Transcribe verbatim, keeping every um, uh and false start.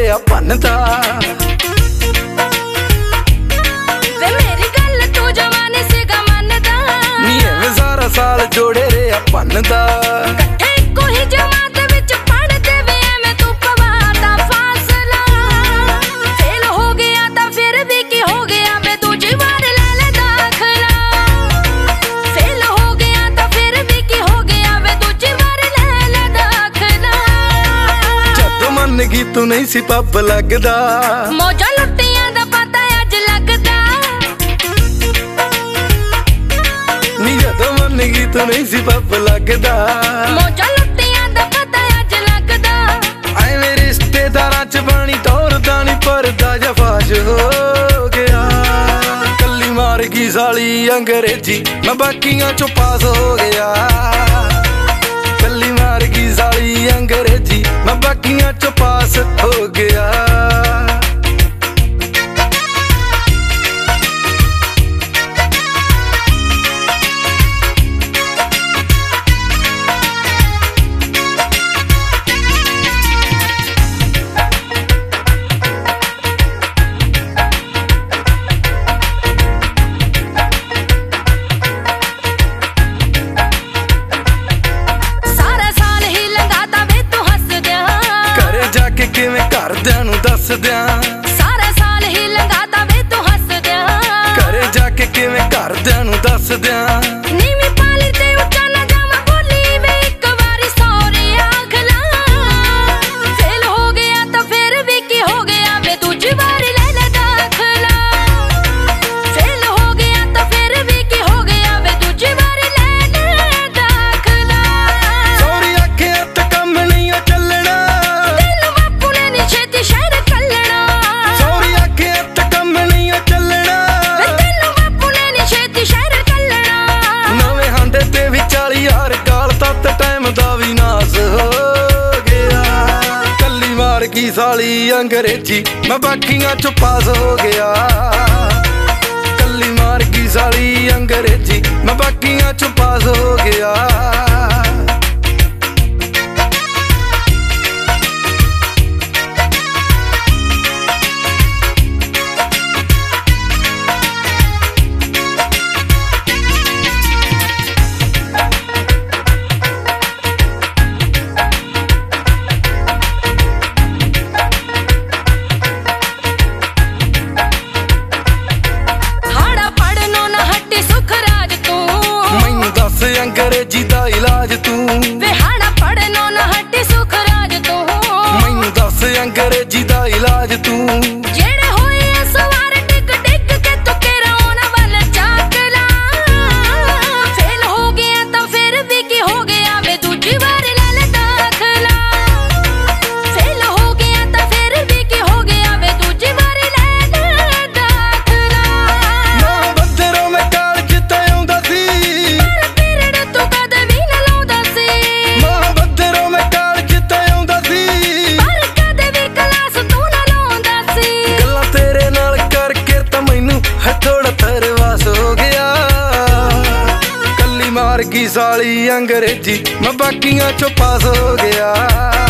ਰਿਆ ਭੰਨਦਾ ਵੇ ਮੇਰੀ ਗੱਲ ਤੂੰ ਜਵਾਨੀ ਸੀਗਾ ਮੰਨਦਾ ਨੀ ਐਵੇਂ ਸਾਰਾ ਸਾਲ ਜੋੜੇ ਰਿਆ ਭੰਨਦਾ ਇਕੱਠੇ ਇੱਕੋ ਹੀ ਜਮਾਤ ਵਿੱਚ ਪੜ੍ਹਦੇ ਵੇ ਐਵੇਂ ਤੂੰ ਪਵਾਤਾ ਫਾਸਲਾ ਫੇਲ ਹੋ ਗਿਆ ਤਾਂ ਫਿਰ ਵੀ ਕੀ ਹੋ ਗਿਆ ਵੇ ਦੂਜੀ ਵਾਰ ਲੈ ਲੈ ਦਾਖਲਾ ਫੇਲ ਹੋ ਗਿਆ ਤਾਂ ਫਿਰ ਵੀ ਕੀ ਹੋ ਗਿਆ ਵੇ ਦੂਜੀ ਵਾਰ ਲੈ ਲੈ ਦਾਖਲਾ ਜਦ ਮੰਨ ਗਈ ਤੂੰ ਨਹੀਂ ਸੀ ਪੱਬ ਲੱਗਦਾ ਮੌਜਾਂ ਲੁੱਟੀਆਂ ਦਾ ਪਤਾ ਅੱਜ ਲੱਗਦਾ ਨੀ ਜਦ ਮੰਨ ਗਈ ਤੂੰ ਨਹੀਂ ਸੀ ਪੱਬ ਲੱਗਦਾ ਮੌਜਾਂ ਲੁੱਟੀਆਂ ਦਾ ਪਤਾ ਅੱਜ ਲੱਗਦਾ ਐ ਮੇਰੇ ਰਿਸ਼ਤੇਦਾਰਾਂ ਚ ਬਾਣੀ ਤੋਰਦਾ ਨੀ ਪਰਦਾ ਜਫਾਜ ਹੋ ਗਿਆ ਕੱਲੀ ਮਾਰ ਗਈ ਸਾਲੀ ਅੰਗਰੇਜ਼ੀ ਮੈਂ ਬਾਕੀਆਂ ਚੋਂ ਪਾਸ ਹੋ ਗਿਆ ਕੱਲੀ ਮਾਰ ਗਈ ਸਾਲੀ ਅੰਗਰੇਜ਼ੀ ਮੈਂ ਬਾਕੀਆਂ ਚੋਂ ਪਾਸ ਹੋ ਗਿਆ ਕਿਵੇਂ ਘਰਦਿਆਂ ਨੂੰ ਦੱਸ ਦਿਆਂ ਸਾਰਾ ਸਾਲ ਹੀ ਲੰਘਾ ਤਾਂ ਵੇ ਤੂੰ ਹੱਸ ਦਿਆਂ ਘਰੇ ਜਾ ਕੇ ਕਿਵੇਂ ਘਰਦਿਆਂ ਨੂੰ ਦੱਸ ਦਿਆਂ ਨੀਵੀਂ ਪਾਲੀ ਤੇ ਉੱਚਾ ਨਾ ਜਾਵਾਂ ਬੋਲੀ ਵੇ ਇੱਕ ਵਾਰੀ ਸੌਰੇ ਆਖ ਲਾ ਫੇਲ ਹੋ ਗਿਆ ਤਾਂ ਫਿਰ ਵੀ ਕੀ ਹੋ ਗਿਆ ਵੇ ਦੂਜੀ ਵਾਰੀ ਲੈ ਲੈ ਦਾਖਲਾ ਫੇਲ ਹੋ ਗਿਆ ਤਾਂ ਫਿਰ ਵੀ ਕੀ ਹੋ ਗਿਆ ਵੇ ਦੂਜੀ ਵਾਰੀ ਲੈ ਲੈ ਦਾਖਲਾ ਸੌਰੀ ਆਖਿਆ ਤਾਂ ਕੰਮ ਨਹੀਂ ਆ ਚੱਲਣਾ ਛੇਤੀ ਸ਼ਹਿਰ ਕੱਲਣਾ ਸੌਰੀ ਆਖਿਆ ਤਾਂ ਕੰਮ ਨਹੀਂ ਆ ਚੱਲਣਾ ਵੇ ਤੈਨੂੰ ਬਾਪੂ ਨੇ ਨੀ ਛੇਤੀ ਸ਼ਹਿਰ ਕੱਲਣਾ ਨਵੇਂ ਹਾਂਡੇ ਤੇ ਵੀ ਚਾਲੀ ਹਜ਼ਾਰ ਕਾਲ ਤੱਤ ਟਾਈਮ ਦਾ ਵੀ ਨਾਸ ਹੋ ਗਿਆ ਕੱਲੀ ਮਾਰ ਗਈ ਸਾਲੀ ਅੰਗਰੇਜ਼ੀ ਮੈਂ ਬਾਕੀਆਂ ਚੋਂ ਪਾਸ ਹੋ ਗਿਆ ਕੱਲੀ ਮਾਰ ਗਈ ਸਾਲੀ ਅੰਗਰੇਜ਼ੀ ਮੈਂ ਬਾਕੀਆਂ ਚੋਂ ਪਾਸ ਹੋ ਗਿਆ ਅੰਗਰੇਜ਼ੀ ਦਾ ਇਲਾਜ ਤੂੰ ਵੇ ਹਾਣਾ ਪੜਨੋਂ ਨਾ ਹਟੇ ਸੁਖ ਰਾਜ ਤੂੰ ਮੈਨੂੰ ਦੱਸ ਅੰਗਰੇਜ਼ੀ ਦਾ ਇਲਾਜ ਤੂੰ ਜਿਹੜੇ ਹੋਏ ਆ ਸਵਾਰ ਡਿੱਗ ਡਿੱਗ ਕੇ ਤੂੰ ਕਿਹੜਾ ਉਹਨਾਂ ਵੱਲ ਝਾਕ ਲਾ ਫੇਲ ਹੋ ਗਿਆ ਤਾਂ ਫਿਰ ਵੀ ਕੀ ਹੋ ਗਿਆ ਵੇ ਦੂਜੀ ਵਾਰ ਲੈ ਲੈ ਦਾਖਲਾ ਫੇਲ ਹੋ ਗਿਆ ਤਾਂ ਫਿਰ ਵੀ ਕੀ ਹੋ ਗਿਆ ਵੇ ਦੂਜੀ ਵਾਰ ਲੈ ਲੈ ਦਾਖਲਾ ਨਾ ਬੱਦਰੋਂ ਮੈਂ ਕਾਲਜ ਤੇ ਆਉਂਦਾ ਸੀ ਮਾਰ ਗਈ ਸਾਲੀ ਅੰਗਰੇਜ਼ੀ ਮੈਂ ਬਾਕੀਆਂ ਚੋਂ ਪਾਸ ਹੋ ਗਿਆ।